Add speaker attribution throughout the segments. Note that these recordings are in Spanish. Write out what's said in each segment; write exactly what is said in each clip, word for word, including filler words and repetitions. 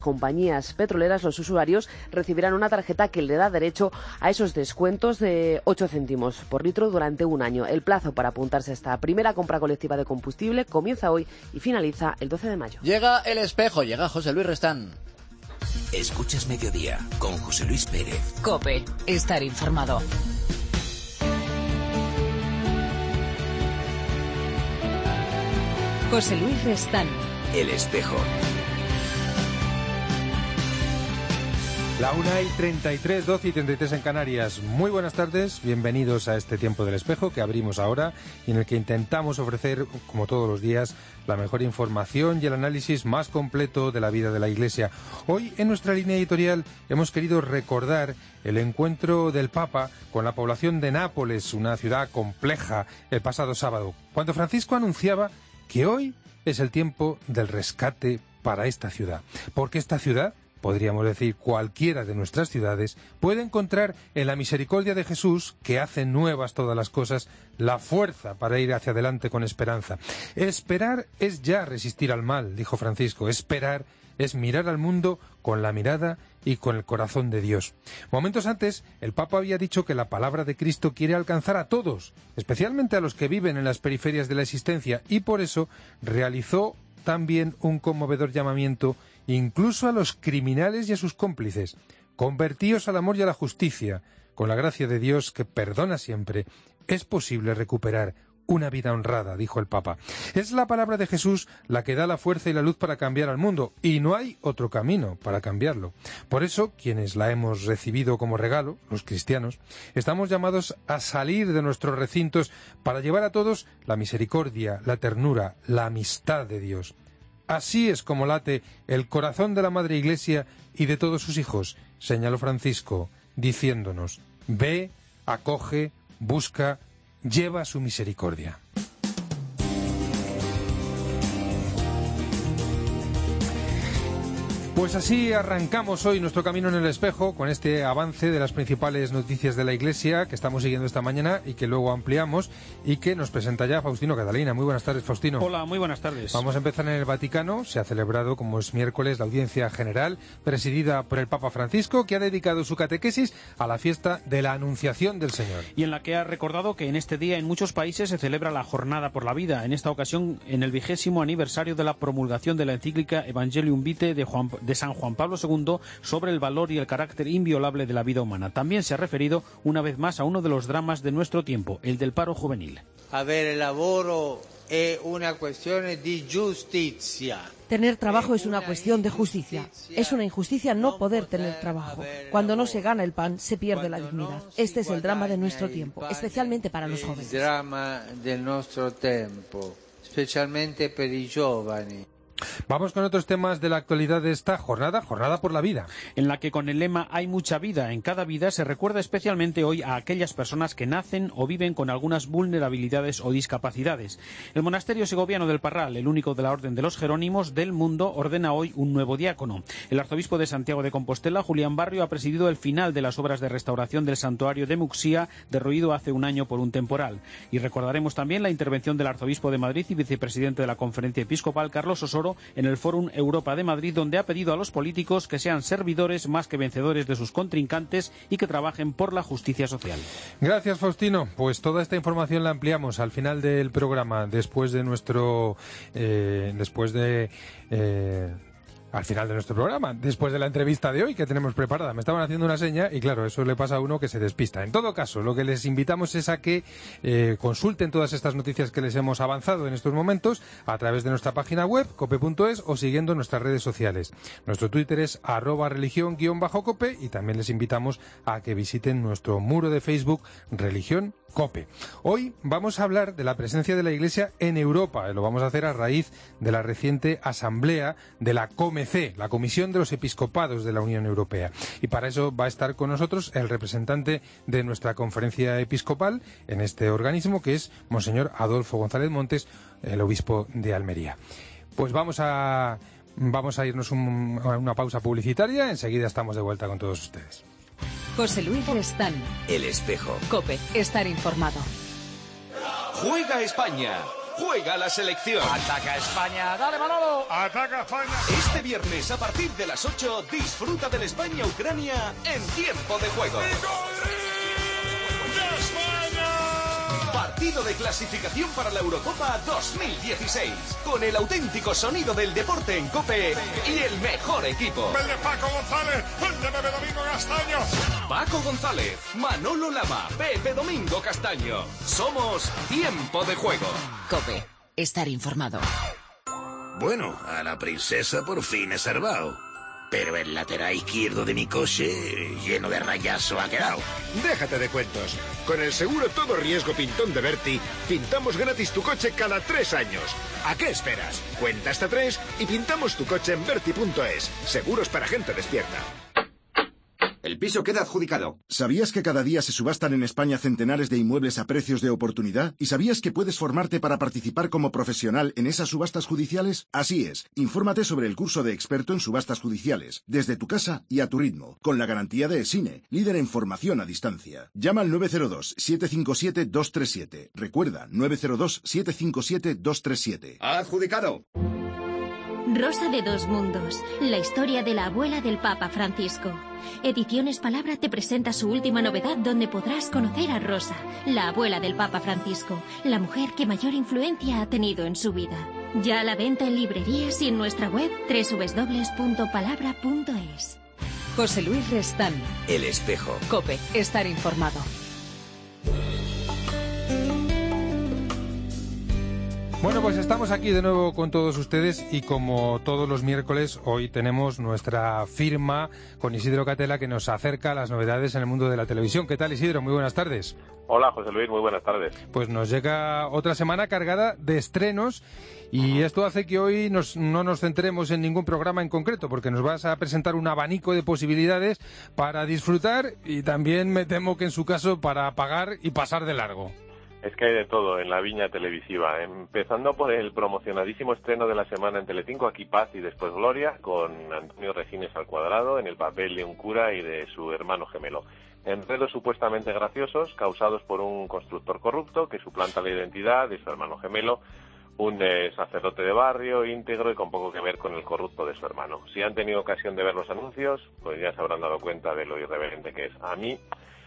Speaker 1: compañías petroleras, los usuarios recibirán una tarjeta que le da derecho a esos descuentos de ocho céntimos por litro durante un año. El plazo para apuntarse a esta primera compra colectiva de combustible comienza hoy y finaliza el doce de mayo.
Speaker 2: Llega El Espejo, llega José Luis Restán.
Speaker 3: Escuchas Mediodía con José Luis Pérez.
Speaker 4: COPE, estar informado. José Luis Restán.
Speaker 3: El Espejo.
Speaker 5: La una y treinta y tres, doce y treinta y tres en Canarias. Muy buenas tardes, bienvenidos a este tiempo del Espejo que abrimos ahora y en el que intentamos ofrecer, como todos los días, la mejor información y el análisis más completo de la vida de la Iglesia. Hoy, en nuestra línea editorial, hemos querido recordar el encuentro del Papa con la población de Nápoles, una ciudad compleja, el pasado sábado, cuando Francisco anunciaba que hoy es el tiempo del rescate para esta ciudad, porque esta ciudad, podríamos decir cualquiera de nuestras ciudades, puede encontrar en la misericordia de Jesús, que hace nuevas todas las cosas, la fuerza para ir hacia adelante con esperanza. Esperar es ya resistir al mal, dijo Francisco. Esperar es mirar al mundo con la mirada y con el corazón de Dios. Momentos antes, el Papa había dicho que la palabra de Cristo quiere alcanzar a todos, especialmente a los que viven en las periferias de la existencia, y por eso realizó también un conmovedor llamamiento incluso a los criminales y a sus cómplices. Convertíos al amor y a la justicia. Con la gracia de Dios, que perdona siempre, es posible recuperar una vida honrada, dijo el Papa. Es la palabra de Jesús la que da la fuerza y la luz para cambiar al mundo, y no hay otro camino para cambiarlo. Por eso, quienes la hemos recibido como regalo, los cristianos, estamos llamados a salir de nuestros recintos para llevar a todos la misericordia, la ternura, la amistad de Dios. Así es como late el corazón de la Madre Iglesia y de todos sus hijos, señaló Francisco, diciéndonos: ve, acoge, busca, lleva su misericordia. Pues así arrancamos hoy nuestro camino en el espejo con este avance de las principales noticias de la Iglesia que estamos siguiendo esta mañana y que luego ampliamos y que nos presenta ya Faustino Catalina. Muy buenas tardes, Faustino.
Speaker 6: Hola, muy buenas tardes.
Speaker 5: Vamos a empezar en el Vaticano. Se ha celebrado, como es miércoles, la audiencia general presidida por el Papa Francisco, que ha dedicado su catequesis a la fiesta de la Anunciación del Señor.
Speaker 6: Y en la que ha recordado que en este día en muchos países se celebra la Jornada por la Vida, en esta ocasión en el vigésimo aniversario de la promulgación de la encíclica Evangelium Vitae de Juan de San Juan Pablo segundo sobre el valor y el carácter inviolable de la vida humana. También se ha referido una vez más a uno de los dramas de nuestro tiempo, el del paro juvenil.
Speaker 7: Avere lavoro è una questione di giustizia.
Speaker 8: Tener trabajo es una cuestión de justicia. Es una injusticia no poder tener trabajo. Cuando no se gana el pan, se pierde la dignidad. Este es el drama de nuestro tiempo, especialmente para los jóvenes.
Speaker 7: El drama del nuestro tiempo, especialmente per i giovani.
Speaker 5: Vamos con otros temas de la actualidad de esta jornada, Jornada por la Vida.
Speaker 6: En la que con el lema Hay mucha vida en cada vida se recuerda especialmente hoy a aquellas personas que nacen o viven con algunas vulnerabilidades o discapacidades. El monasterio segoviano del Parral, el único de la Orden de los Jerónimos del mundo, ordena hoy un nuevo diácono. El arzobispo de Santiago de Compostela, Julián Barrio, ha presidido el final de las obras de restauración del santuario de Muxía, derruido hace un año por un temporal. Y recordaremos también la intervención del arzobispo de Madrid y vicepresidente de la Conferencia Episcopal, Carlos Osoro, en el Fórum Europa de Madrid, donde ha pedido a los políticos que sean servidores más que vencedores de sus contrincantes y que trabajen por la justicia social.
Speaker 5: Gracias, Faustino. Pues toda esta información la ampliamos al final del programa, después de nuestro... Eh, después de... Eh, al final de nuestro programa, después de la entrevista de hoy que tenemos preparada. Me estaban haciendo una seña y claro, eso le pasa a uno que se despista. En todo caso, lo que les invitamos es a que eh, consulten todas estas noticias que les hemos avanzado en estos momentos a través de nuestra página web, cope punto es, o siguiendo nuestras redes sociales. Nuestro Twitter es arroba religión guión bajo cope y también les invitamos a que visiten nuestro muro de Facebook, Religión COPE. Hoy vamos a hablar de la presencia de la Iglesia en Europa. Lo vamos a hacer a raíz de la reciente asamblea de la C O M E C, la Comisión de los Episcopados de la Unión Europea. Y para eso va a estar con nosotros el representante de nuestra conferencia episcopal en este organismo, que es Monseñor Adolfo González Montes, el obispo de Almería. Pues vamos a, vamos a irnos un, a una pausa publicitaria. Enseguida estamos de vuelta con todos ustedes.
Speaker 4: José Luis Restán.
Speaker 3: El Espejo.
Speaker 4: COPE, estar informado.
Speaker 3: Juega España.
Speaker 9: juega la selección.
Speaker 2: Ataca España, dale Manolo.
Speaker 10: Ataca España.
Speaker 9: Este viernes a partir de las ocho disfruta del España-Ucrania en tiempo de juego. Partido de clasificación para la Eurocopa dos mil dieciséis. Con el auténtico sonido del deporte en COPE y el mejor equipo.
Speaker 10: El de Paco González, el de Pepe Domingo Castaño.
Speaker 9: Paco González, Manolo Lama, Pepe Domingo Castaño. Somos Tiempo de Juego.
Speaker 4: COPE. Estar informado.
Speaker 3: Bueno, a la princesa por fin he salvado. Pero el lateral izquierdo de mi coche, lleno de rayazo, ha quedado.
Speaker 11: Déjate de cuentos. Con el seguro todo riesgo Pintón de Berti, pintamos gratis tu coche cada tres años. ¿A qué esperas? Cuenta hasta tres y pintamos tu coche en berti punto es. Seguros para gente despierta.
Speaker 12: El piso queda adjudicado.
Speaker 13: ¿Sabías que cada día se subastan en España centenares de inmuebles a precios de oportunidad? ¿Y sabías que puedes formarte para participar como profesional en esas subastas judiciales? Así es. Infórmate sobre el curso de experto en subastas judiciales, desde tu casa y a tu ritmo, con la garantía de ESINE, líder en formación a distancia. Llama al nueve cero dos, siete cinco siete, dos tres siete. Recuerda, nueve cero dos, siete cinco siete, dos tres siete.
Speaker 12: ¡Adjudicado!
Speaker 14: Rosa de dos mundos, la historia de la abuela del Papa Francisco. Ediciones Palabra te presenta su última novedad donde podrás conocer a Rosa, la abuela del Papa Francisco, la mujer que mayor influencia ha tenido en su vida. Ya a la venta en librerías y en nuestra web doble u doble u doble u punto palabra punto es.
Speaker 4: José Luis Restán.
Speaker 3: El espejo.
Speaker 4: COPE. Estar informado.
Speaker 5: Bueno, pues estamos aquí de nuevo con todos ustedes y como todos los miércoles hoy tenemos nuestra firma con Isidro Catela que nos acerca a las novedades en el mundo de la televisión. ¿Qué tal, Isidro? Muy buenas tardes.
Speaker 15: Hola, José Luis, muy buenas tardes.
Speaker 5: Pues nos llega otra semana cargada de estrenos y esto hace que hoy nos, no nos centremos en ningún programa en concreto porque nos vas a presentar un abanico de posibilidades para disfrutar y también me temo que en su caso para apagar y pasar de largo.
Speaker 15: Es que hay de todo en la viña televisiva, empezando por el promocionadísimo estreno de la semana en Telecinco, Aquí Paz y después Gloria, con Antonio Resines al cuadrado en el papel de un cura y de su hermano gemelo. Enredos supuestamente graciosos causados por un constructor corrupto que suplanta la identidad de su hermano gemelo, un eh, sacerdote de barrio, íntegro y con poco que ver con el corrupto de su hermano. Si han tenido ocasión de ver los anuncios, pues ya se habrán dado cuenta de lo irreverente que es. A mí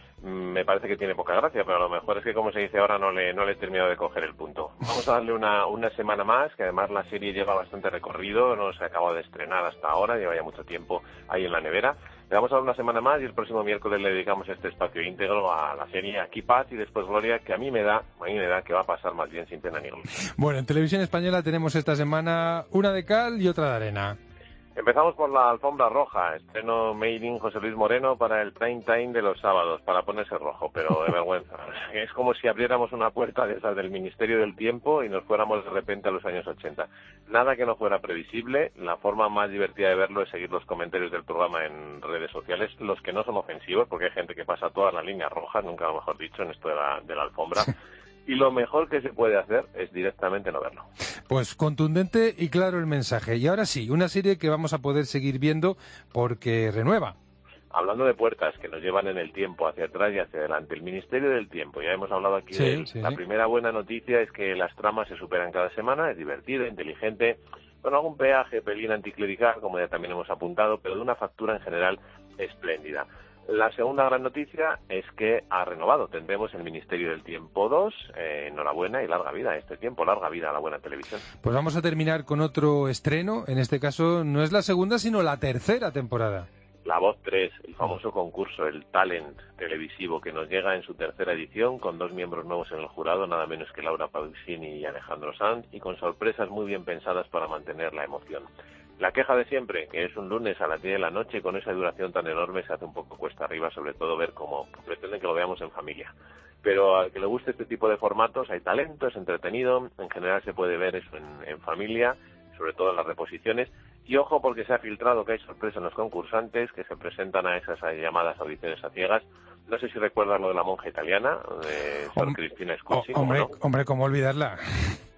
Speaker 15: me parece que tiene poca gracia, pero a lo mejor es que, como se dice ahora, no le, no le he terminado de coger el punto. Vamos a darle una, una semana más, que además la serie lleva bastante recorrido, no se ha acabado de estrenar hasta ahora, lleva ya mucho tiempo ahí en la nevera. Le vamos a dar una semana más y el próximo miércoles le dedicamos este espacio íntegro a la serie Aquí Paz y después Gloria, que a mí me da, a mí me da que va a pasar más bien sin pena ni gloria.
Speaker 5: Bueno, en Televisión Española tenemos esta semana una de cal y otra de arena.
Speaker 15: Empezamos por la alfombra roja, estreno Made in José Luis Moreno para el prime time de los sábados, para ponerse rojo, pero de vergüenza. Es como si abriéramos una puerta de esas del Ministerio del Tiempo y nos fuéramos de repente a los años ochenta. Nada que no fuera previsible, la forma más divertida de verlo es seguir los comentarios del programa en redes sociales, los que no son ofensivos, porque hay gente que pasa todas las líneas rojas, nunca lo mejor dicho, en esto de la, de la alfombra. Y lo mejor que se puede hacer es directamente no verlo.
Speaker 5: Pues contundente y claro el mensaje. Y ahora sí, una serie que vamos a poder seguir viendo porque renueva.
Speaker 15: Hablando de puertas que nos llevan en el tiempo hacia atrás y hacia adelante, el Ministerio del Tiempo, ya hemos hablado aquí
Speaker 5: sí,
Speaker 15: de él.
Speaker 5: Sí,
Speaker 15: La
Speaker 5: sí.
Speaker 15: primera buena noticia es que las tramas se superan cada semana, es divertida, inteligente, con algún peaje, pelín anticlerical, como ya también hemos apuntado, pero de una factura en general espléndida. La segunda gran noticia es que ha renovado. Tendremos el Ministerio del Tiempo dos. Eh, enhorabuena y larga vida a este tiempo, larga vida a la buena televisión.
Speaker 5: Pues vamos a terminar con otro estreno. En este caso no es la segunda, sino la tercera temporada.
Speaker 15: La Voz tres, el famoso concurso, el talent televisivo que nos llega en su tercera edición, con dos miembros nuevos en el jurado, nada menos que Laura Pausini y Alejandro Sanz, y con sorpresas muy bien pensadas para mantener la emoción. La queja de siempre, que es un lunes a las diez de la noche, con esa duración tan enorme, se hace un poco cuesta arriba, sobre todo ver cómo pretenden que lo veamos en familia. Pero al que le guste este tipo de formatos, hay talento, es entretenido, en general se puede ver eso en, en familia, sobre todo en las reposiciones. Y ojo, porque se ha filtrado que hay sorpresa en los concursantes que se presentan a esas llamadas audiciones a ciegas. No sé si recuerdas lo de la monja italiana, de Sor Cristina Scusi.
Speaker 5: Hombre,
Speaker 15: ¿no?
Speaker 5: hombre, ¿cómo olvidarla?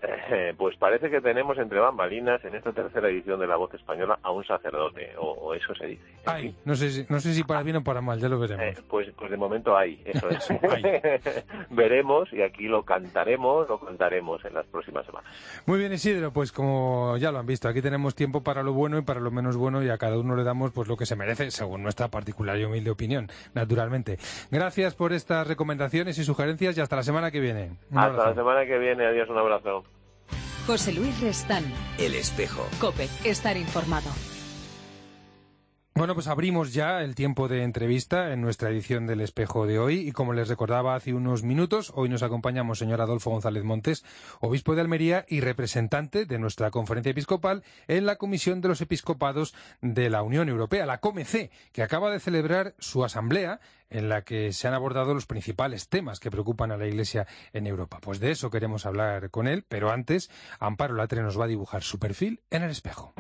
Speaker 15: Eh, pues parece que tenemos entre bambalinas en esta tercera edición de La Voz Española a un sacerdote, o, o eso se dice.
Speaker 5: Ay, no sé si, no sé si para bien o para mal, ya lo veremos.
Speaker 15: Eh, pues, pues de momento hay, eso es. Veremos y aquí lo cantaremos, lo cantaremos en las próximas semanas.
Speaker 5: Muy bien, Isidro, pues como ya lo han visto, aquí tenemos tiempo para lo bueno y para lo menos bueno y a cada uno le damos pues lo que se merece, según nuestra particular y humilde opinión, naturalmente. Gracias por estas recomendaciones y sugerencias y hasta la semana que viene. Un
Speaker 15: hasta
Speaker 5: abrazo.
Speaker 15: la semana que viene, adiós, un abrazo.
Speaker 4: José Luis Restán.
Speaker 12: El Espejo.
Speaker 4: COPE. Estar informado.
Speaker 5: Bueno, pues abrimos ya el tiempo de entrevista en nuestra edición del Espejo de hoy y como les recordaba hace unos minutos, hoy nos acompaña Monseñor Adolfo González Montes, obispo de Almería y representante de nuestra conferencia episcopal en la Comisión de los Episcopados de la Unión Europea, la COMECE, que acaba de celebrar su asamblea en la que se han abordado los principales temas que preocupan a la Iglesia en Europa. Pues de eso queremos hablar con él, pero antes Amparo Latre nos va a dibujar su perfil en el Espejo.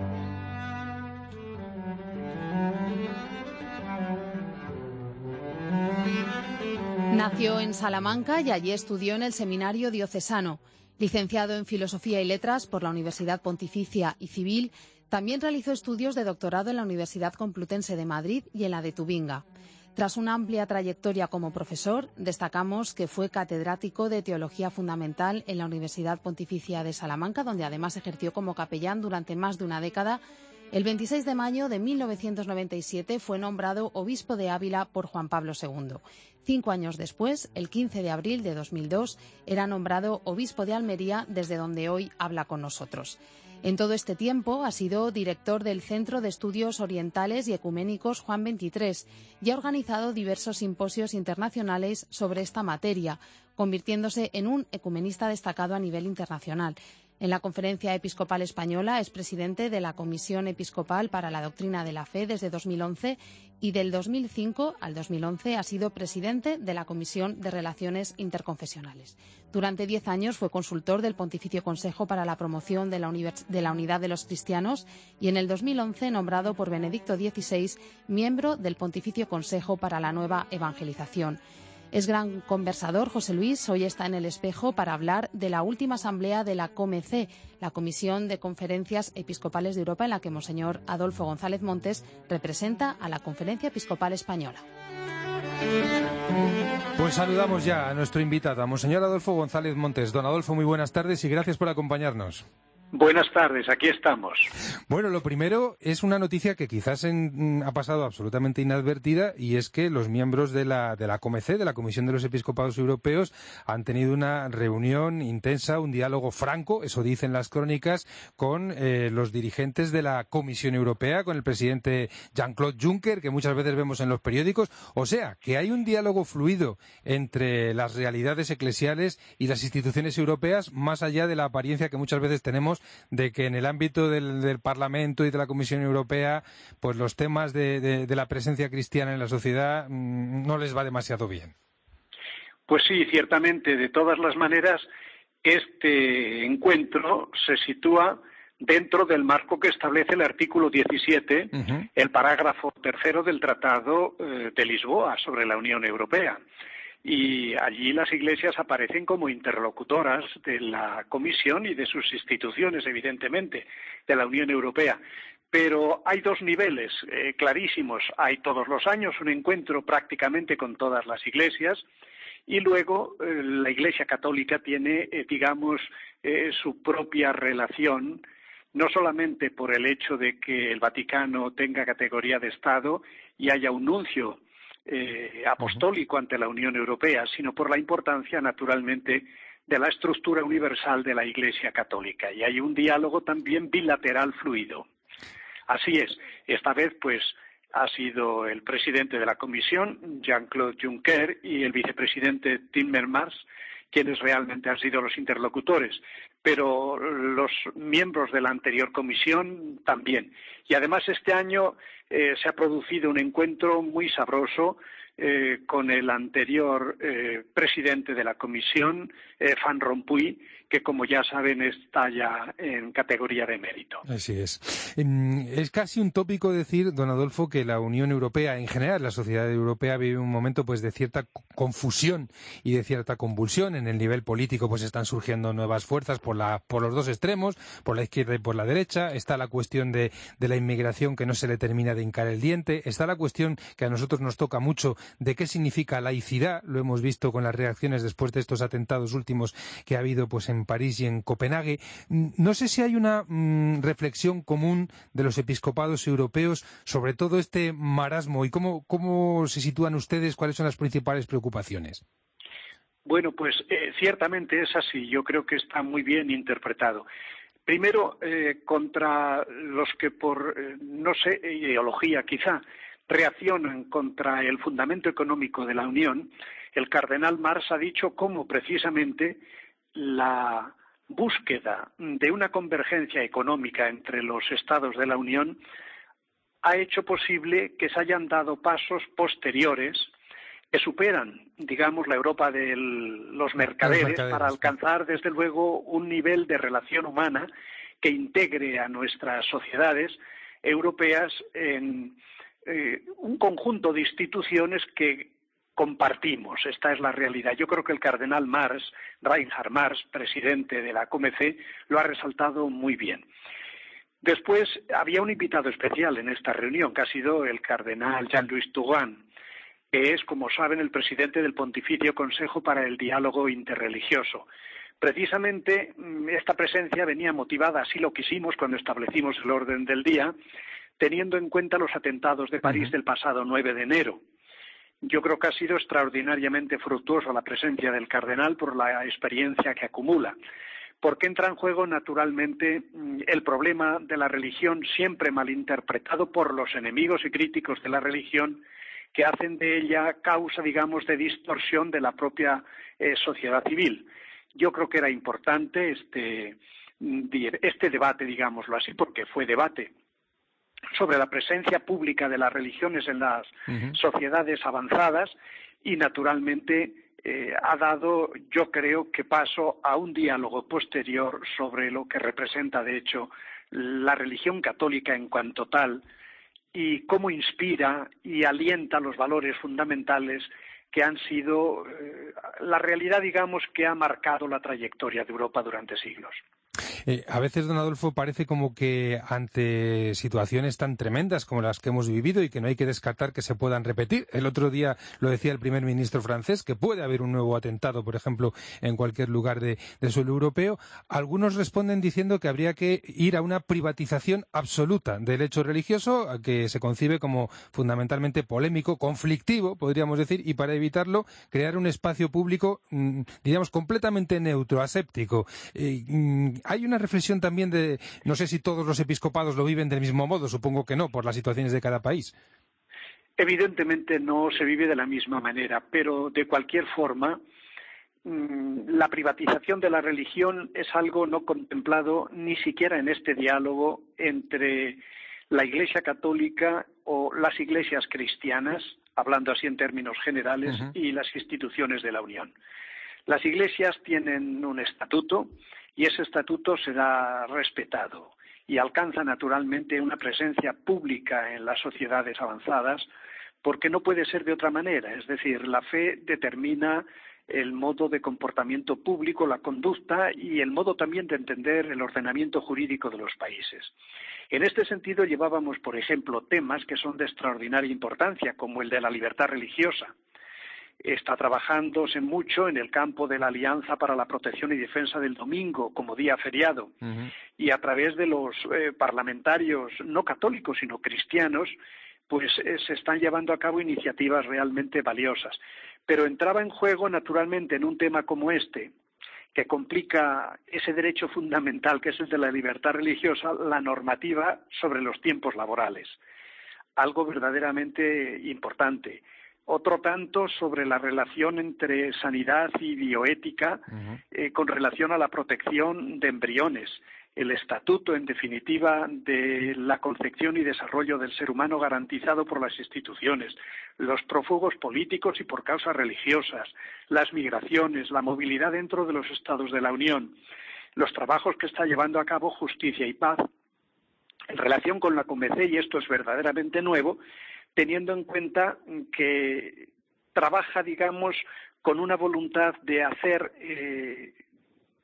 Speaker 16: Nació en Salamanca y allí estudió en el Seminario Diocesano. Licenciado en Filosofía y Letras por la Universidad Pontificia y Civil, también realizó estudios de doctorado en la Universidad Complutense de Madrid y en la de Tubinga. Tras una amplia trayectoria como profesor, destacamos que fue catedrático de Teología Fundamental en la Universidad Pontificia de Salamanca, donde además ejerció como capellán durante más de una década. El veintiséis de mayo de mil novecientos noventa y siete fue nombrado obispo de Ávila por Juan Pablo segundo. Cinco años después, el quince de abril de dos mil dos, era nombrado obispo de Almería, desde donde hoy habla con nosotros. En todo este tiempo ha sido director del Centro de Estudios Orientales y Ecuménicos Juan veintitrés y ha organizado diversos simposios internacionales sobre esta materia, convirtiéndose en un ecumenista destacado a nivel internacional. En la Conferencia Episcopal Española es presidente de la Comisión Episcopal para la Doctrina de la Fe desde dos mil once y del dos mil cinco al dos mil once ha sido presidente de la Comisión de Relaciones Interconfesionales. Durante diez años fue consultor del Pontificio Consejo para la Promoción de la, Univers- de la Unidad de los Cristianos y en el dos mil once nombrado por Benedicto dieciséis miembro del Pontificio Consejo para la Nueva Evangelización. Es gran conversador, José Luis. Hoy está en el Espejo para hablar de la última asamblea de la COMECE, la Comisión de Conferencias Episcopales de Europa, en la que Monseñor Adolfo González Montes representa a la Conferencia Episcopal Española.
Speaker 5: Pues saludamos ya a nuestro invitado, a Monseñor Adolfo González Montes. Don Adolfo, muy buenas tardes y gracias por acompañarnos.
Speaker 17: Buenas tardes, aquí estamos.
Speaker 5: Bueno, lo primero es una noticia que quizás en, ha pasado absolutamente inadvertida y es que los miembros de la, de la COMECE, de la Comisión de los Episcopados Europeos, han tenido una reunión intensa, un diálogo franco, eso dicen las crónicas, con eh, los dirigentes de la Comisión Europea, con el presidente Jean-Claude Juncker, que muchas veces vemos en los periódicos. O sea, que hay un diálogo fluido entre las realidades eclesiales y las instituciones europeas, más allá de la apariencia que muchas veces tenemos de que en el ámbito del, del Parlamento y de la Comisión Europea, pues los temas de, de, de la presencia cristiana en la sociedad mmm, no les va demasiado bien.
Speaker 17: Pues sí, ciertamente. De todas las maneras, este encuentro se sitúa dentro del marco que establece el artículo diecisiete, uh-huh. el parágrafo tercero del Tratado eh, de Lisboa sobre la Unión Europea. Y allí las iglesias aparecen como interlocutoras de la Comisión y de sus instituciones, evidentemente, de la Unión Europea. Pero hay dos niveles eh, clarísimos. Hay todos los años un encuentro prácticamente con todas las iglesias y luego eh, la Iglesia Católica tiene, eh, digamos, eh, su propia relación, no solamente por el hecho de que el Vaticano tenga categoría de Estado y haya un nuncio Eh, apostólico ante la Unión Europea, sino por la importancia, naturalmente, de la estructura universal de la Iglesia Católica. Y hay un diálogo también bilateral fluido. Así es. Esta vez, pues, ha sido el presidente de la Comisión, Jean-Claude Juncker, y el vicepresidente Timmermans, quienes realmente han sido los interlocutores, pero los miembros de la anterior comisión también. Y además este año eh, se ha producido un encuentro muy sabroso eh, con el anterior eh, presidente de la comisión, eh, Van Rompuy, que como ya saben está ya en categoría de mérito.
Speaker 5: Así es. Es casi un tópico decir, don Adolfo, que la Unión Europea, en general la sociedad europea, vive un momento pues de cierta confusión y de cierta convulsión. En el nivel político pues están surgiendo nuevas fuerzas, por por, la, por los dos extremos, por la izquierda y por la derecha. Está la cuestión de, de la inmigración que no se le termina de hincar el diente. Está la cuestión que a nosotros nos toca mucho de qué significa laicidad. Lo hemos visto con las reacciones después de estos atentados últimos que ha habido pues en París y en Copenhague. No sé si hay una mmm, reflexión común de los episcopados europeos sobre todo este marasmo y cómo, cómo se sitúan ustedes, cuáles son las principales preocupaciones.
Speaker 17: Bueno, pues eh, ciertamente es así. Yo creo que está muy bien interpretado. Primero, eh, contra los que por, eh, no sé, ideología quizá, reaccionan contra el fundamento económico de la Unión, el cardenal Marx ha dicho cómo precisamente la búsqueda de una convergencia económica entre los estados de la Unión ha hecho posible que se hayan dado pasos posteriores que superan, digamos, la Europa de los mercaderes, los mercaderes para alcanzar, desde luego, un nivel de relación humana que integre a nuestras sociedades europeas en eh, un conjunto de instituciones que compartimos. Esta es la realidad. Yo creo que el cardenal Marx, Reinhard Marx, presidente de la C O M E C, lo ha resaltado muy bien. Después, había un invitado especial en esta reunión, que ha sido el cardenal Jean-Louis Touraine, que es, como saben, el presidente del Pontificio Consejo para el Diálogo Interreligioso. Precisamente, esta presencia venía motivada, así lo quisimos cuando establecimos el orden del día, teniendo en cuenta los atentados de París del pasado nueve de enero. Yo creo que ha sido extraordinariamente fructuosa la presencia del cardenal por la experiencia que acumula, porque entra en juego, naturalmente, el problema de la religión siempre malinterpretado por los enemigos y críticos de la religión, que hacen de ella causa, digamos, de distorsión de la propia eh, sociedad civil. Yo creo que era importante este, este debate, digámoslo así, porque fue debate sobre la presencia pública de las religiones en las uh-huh. sociedades avanzadas y, naturalmente, eh, ha dado, yo creo, que paso a un diálogo posterior sobre lo que representa, de hecho, la religión católica en cuanto tal, y cómo inspira y alienta los valores fundamentales que han sido eh, la realidad, digamos, que ha marcado la trayectoria de Europa durante siglos.
Speaker 5: Eh, a veces, don Adolfo, parece como que ante situaciones tan tremendas como las que hemos vivido y que no hay que descartar que se puedan repetir. El otro día lo decía el primer ministro francés, que puede haber un nuevo atentado, por ejemplo, en cualquier lugar de, de suelo europeo. Algunos responden diciendo que habría que ir a una privatización absoluta del hecho religioso, que se concibe como fundamentalmente polémico, conflictivo, podríamos decir, y para evitarlo, crear un espacio público, digamos, completamente neutro, aséptico. Eh, Hay una reflexión también de, no sé si todos los episcopados lo viven del mismo modo, supongo que no, por las situaciones de cada país.
Speaker 17: Evidentemente no se vive de la misma manera, pero de cualquier forma, la privatización de la religión es algo no contemplado ni siquiera en este diálogo entre la Iglesia Católica o las iglesias cristianas, hablando así en términos generales, uh-huh. y las instituciones de la Unión. Las iglesias tienen un estatuto, y ese estatuto será respetado y alcanza naturalmente una presencia pública en las sociedades avanzadas, porque no puede ser de otra manera. Es decir, la fe determina el modo de comportamiento público, la conducta y el modo también de entender el ordenamiento jurídico de los países. En este sentido llevábamos, por ejemplo, temas que son de extraordinaria importancia, como el de la libertad religiosa. Está trabajándose mucho en el campo de la Alianza para la Protección y Defensa del Domingo como día feriado, uh-huh. y a través de los eh, parlamentarios no católicos sino cristianos, pues eh, se están llevando a cabo iniciativas realmente valiosas. Pero entraba en juego, naturalmente, en un tema como este, que complica ese derecho fundamental que es el de la libertad religiosa, la normativa sobre los tiempos laborales. Algo verdaderamente importante. Otro tanto sobre la relación entre sanidad y bioética, uh-huh. eh, con relación a la protección de embriones, el estatuto, en definitiva, de la concepción y desarrollo del ser humano garantizado por las instituciones, los prófugos políticos y por causas religiosas, las migraciones, la movilidad dentro de los Estados de la Unión, los trabajos que está llevando a cabo Justicia y Paz, en relación con la C O M E C, y esto es verdaderamente nuevo, teniendo en cuenta que trabaja, digamos, con una voluntad de hacer eh,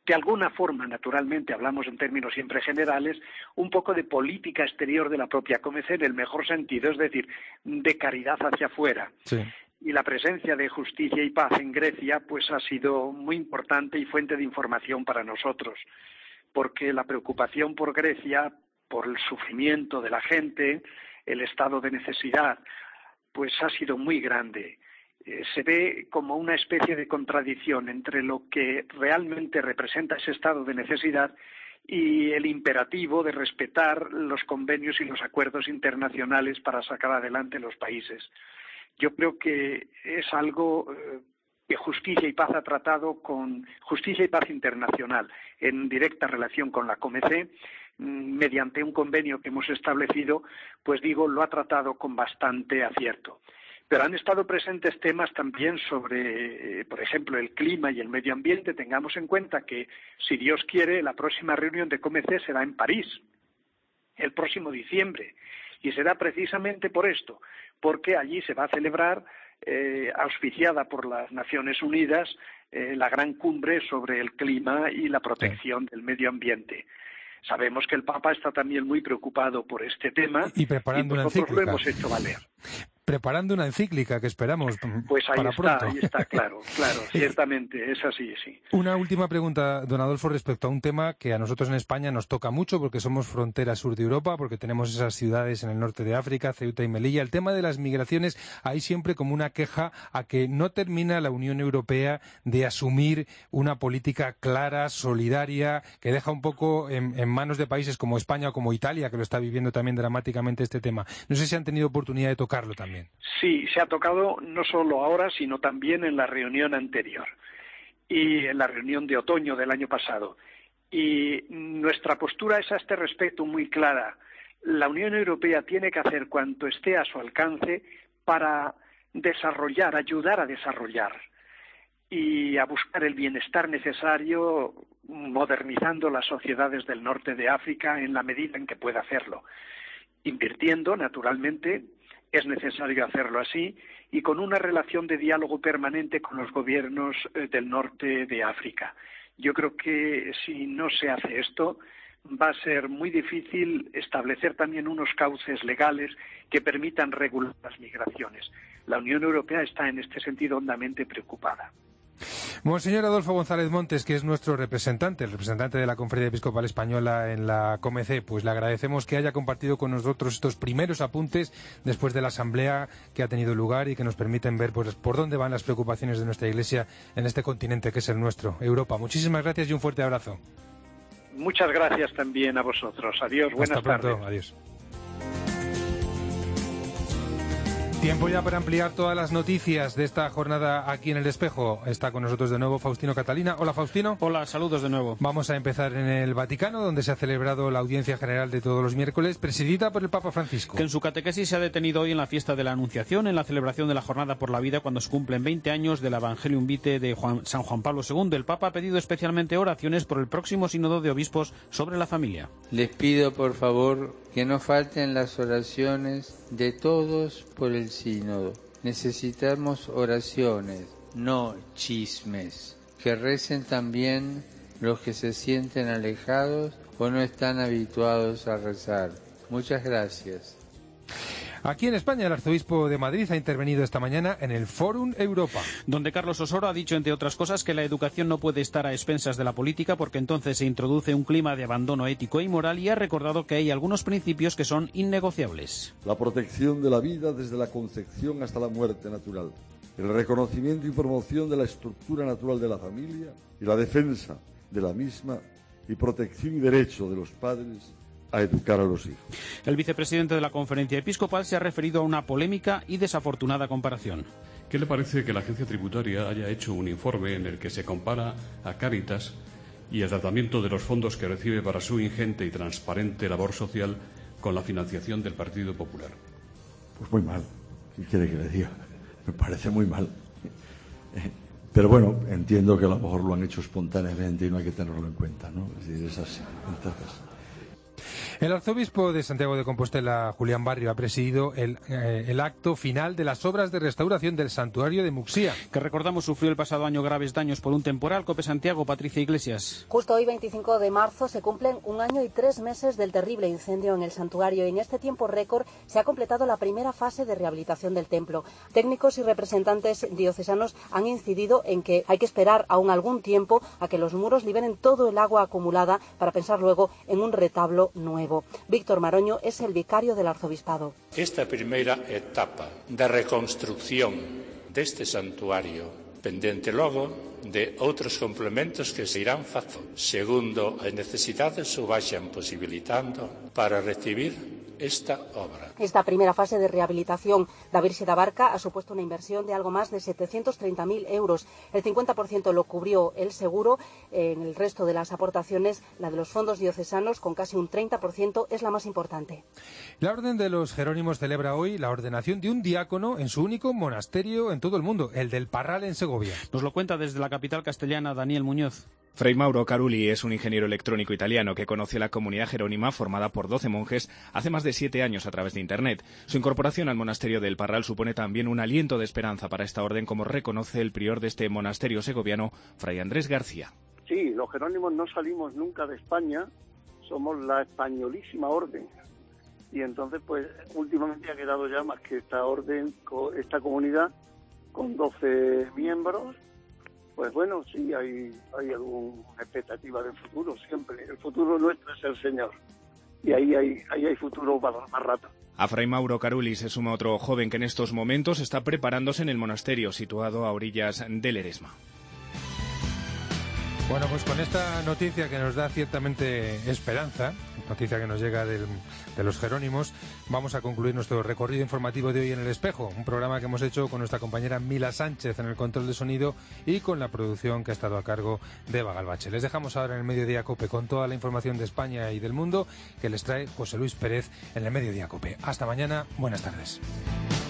Speaker 17: de alguna forma, naturalmente, hablamos en términos siempre generales, un poco de política exterior de la propia C O M E C en el mejor sentido, es decir, de caridad hacia afuera.
Speaker 5: Sí.
Speaker 17: Y la presencia de Justicia y Paz en Grecia pues ha sido muy importante y fuente de información para nosotros, porque la preocupación por Grecia, por el sufrimiento de la gente, el estado de necesidad, pues ha sido muy grande. Eh, se ve como una especie de contradicción entre lo que realmente representa ese estado de necesidad y el imperativo de respetar los convenios y los acuerdos internacionales para sacar adelante los países. Yo creo que es algo eh, que Justicia y Paz ha tratado con Justicia y Paz Internacional en directa relación con la C O M E C, mediante un convenio que hemos establecido, pues digo, lo ha tratado con bastante acierto. Pero han estado presentes temas también sobre, eh, por ejemplo, el clima y el medio ambiente. Tengamos en cuenta que, si Dios quiere, la próxima reunión de C O M E C será en París, el próximo diciembre, y será precisamente por esto, porque allí se va a celebrar, eh, auspiciada por las Naciones Unidas, eh, la gran cumbre sobre el clima y la protección del medio ambiente. Sabemos que el Papa está también muy preocupado por este tema
Speaker 5: y, preparando
Speaker 17: y nosotros lo hemos hecho valer.
Speaker 5: Preparando una encíclica que esperamos
Speaker 17: pues ahí
Speaker 5: para
Speaker 17: está,
Speaker 5: pronto.
Speaker 17: ahí está, claro, claro, ciertamente, es así, sí.
Speaker 5: Una última pregunta, don Adolfo, respecto a un tema que a nosotros en España nos toca mucho porque somos frontera sur de Europa, porque tenemos esas ciudades en el norte de África, Ceuta y Melilla. El tema de las migraciones, hay siempre como una queja a que no termina la Unión Europea de asumir una política clara, solidaria, que deja un poco en, en manos de países como España o como Italia, que lo está viviendo también dramáticamente este tema. No sé si han tenido oportunidad de tocarlo también.
Speaker 17: Sí, se ha tocado no solo ahora, sino también en la reunión anterior y en la reunión de otoño del año pasado. Y nuestra postura es a este respecto muy clara. La Unión Europea tiene que hacer cuanto esté a su alcance para desarrollar, ayudar a desarrollar y a buscar el bienestar necesario, modernizando las sociedades del norte de África en la medida en que pueda hacerlo, invirtiendo, naturalmente. Es necesario hacerlo así y con una relación de diálogo permanente con los gobiernos eh, del norte de África. Yo creo que si no se hace esto, va a ser muy difícil establecer también unos cauces legales que permitan regular las migraciones. La Unión Europea está en este sentido hondamente preocupada.
Speaker 5: Monseñor Adolfo González Montes, que es nuestro representante, el representante de la Conferencia Episcopal Española en la C O M E C, pues le agradecemos que haya compartido con nosotros estos primeros apuntes después de la asamblea que ha tenido lugar y que nos permiten ver pues, por dónde van las preocupaciones de nuestra Iglesia en este continente que es el nuestro, Europa. Muchísimas gracias y un fuerte abrazo.
Speaker 17: Muchas gracias también a vosotros. Adiós, buenas
Speaker 5: Hasta pronto.
Speaker 17: tardes.
Speaker 5: Adiós. Tiempo ya para ampliar todas las noticias de esta jornada aquí en El Espejo. Está con nosotros de nuevo Faustino Catalina. Hola, Faustino.
Speaker 6: Hola, saludos de nuevo.
Speaker 5: Vamos a empezar en el Vaticano, donde se ha celebrado la audiencia general de todos los miércoles, presidida por el Papa Francisco.
Speaker 6: Que en su catequesis se ha detenido hoy en la fiesta de la Anunciación, en la celebración de la Jornada por la Vida, cuando se cumplen veinte años del Evangelium Vitae de Juan, San Juan Pablo segundo. El Papa ha pedido especialmente oraciones por el próximo sínodo de obispos sobre la familia.
Speaker 7: Les pido, por favor, que no falten las oraciones de todos por el sínodo. Necesitamos oraciones, no chismes. Que recen también los que se sienten alejados o no están habituados a rezar. Muchas gracias.
Speaker 5: Aquí en España, el arzobispo de Madrid ha intervenido esta mañana en el Fórum Europa,
Speaker 6: donde Carlos Osoro ha dicho, entre otras cosas, que la educación no puede estar a expensas de la política porque entonces se introduce un clima de abandono ético y moral, y ha recordado que hay algunos principios que son innegociables.
Speaker 18: La protección de la vida desde la concepción hasta la muerte natural, el reconocimiento y promoción de la estructura natural de la familia y la defensa de la misma y protección y derecho de los padres a educar a los hijos.
Speaker 6: El vicepresidente de la Conferencia Episcopal se ha referido a una polémica y desafortunada comparación.
Speaker 19: ¿Qué le parece que la agencia tributaria haya hecho un informe en el que se compara a Cáritas y el tratamiento de los fondos que recibe para su ingente y transparente labor social con la financiación del Partido Popular?
Speaker 18: Pues muy mal. ¿Qué quiere que le diga? Me parece muy mal. Pero bueno, entiendo que a lo mejor lo han hecho espontáneamente y no hay que tenerlo en cuenta, ¿no? Es decir, es así. Entonces...
Speaker 5: El arzobispo de Santiago de Compostela, Julián Barrio, ha presidido el, eh, el acto final de las obras de restauración del santuario de Muxía.
Speaker 6: Que recordamos sufrió el pasado año graves daños por un temporal. Cope Santiago, Patricia Iglesias.
Speaker 20: Justo hoy, veinticinco de marzo, se cumplen un año y tres meses del terrible incendio en el santuario. En este tiempo récord se ha completado la primera fase de rehabilitación del templo. Técnicos y representantes diocesanos han incidido en que hay que esperar aún algún tiempo a que los muros liberen todo el agua acumulada para pensar luego en un retablo nuevo. Víctor Maroño es el vicario del arzobispado.
Speaker 21: Esta primera etapa de reconstrucción deste santuario, pendente logo de outros complementos que se irán facendo, segundo as necesidades o vayan posibilitando para recibir esta obra.
Speaker 20: Esta primera fase de rehabilitación da Virxe da Barca ha supuesto una inversión de algo más de setecientos treinta mil euros. El cincuenta por ciento lo cubrió el seguro. En el resto de las aportaciones, la de los fondos diocesanos, con casi un treinta por ciento, es la más importante.
Speaker 5: La Orden de los Jerónimos celebra hoy la ordenación de un diácono en su único monasterio en todo el mundo, el del Parral en Segovia.
Speaker 6: Nos lo cuenta desde la capital castellana Daniel Muñoz.
Speaker 22: Fray Mauro Carulli es un ingeniero electrónico italiano que conoció la comunidad jerónima formada por doce monjes hace más de siete años a través de Internet. Su incorporación al monasterio del Parral supone también un aliento de esperanza para esta orden, como reconoce el prior de este monasterio segoviano, Fray Andrés García.
Speaker 23: Sí, los jerónimos no salimos nunca de España, somos la españolísima orden. Y entonces, pues, últimamente ha quedado ya más que esta orden, esta comunidad, con doce miembros. Pues bueno, sí, hay, hay alguna expectativa del futuro, siempre. El futuro nuestro es el Señor. Y ahí hay, ahí hay futuro para más rato.
Speaker 22: A Fray Mauro Carulli se suma otro joven que en estos momentos está preparándose en el monasterio, situado a orillas del Eresma.
Speaker 5: Bueno, pues con esta noticia que nos da ciertamente esperanza, noticia que nos llega del, de los Jerónimos, vamos a concluir nuestro recorrido informativo de hoy en El Espejo, un programa que hemos hecho con nuestra compañera Mila Sánchez en el control de sonido y con la producción que ha estado a cargo de Eva Galvache. Les dejamos ahora en el Mediodía Cope con toda la información de España y del mundo que les trae José Luis Pérez en el Mediodía Cope. Hasta mañana, buenas tardes.